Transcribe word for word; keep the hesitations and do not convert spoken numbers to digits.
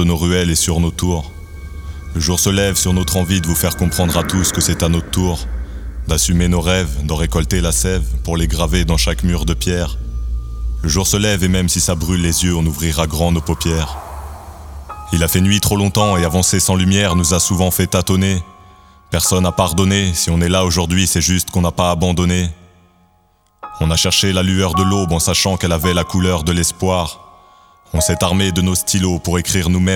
nos ruelles et sur nos tours. Le jour se lève sur notre envie de vous faire comprendre à tous que c'est à notre tour d'assumer nos rêves, d'en récolter la sève pour les graver dans chaque mur de pierre. Le jour se lève et même si ça brûle les yeux, on ouvrira grand nos paupières. Il a fait nuit trop longtemps et avancer sans lumière nous a souvent fait tâtonner. Personne n'a pardonné, si on est là aujourd'hui, c'est juste qu'on n'a pas abandonné. On a cherché la lueur de l'aube en sachant qu'elle avait la couleur de l'espoir. On s'est armé de nos stylos pour écrire nous-mêmes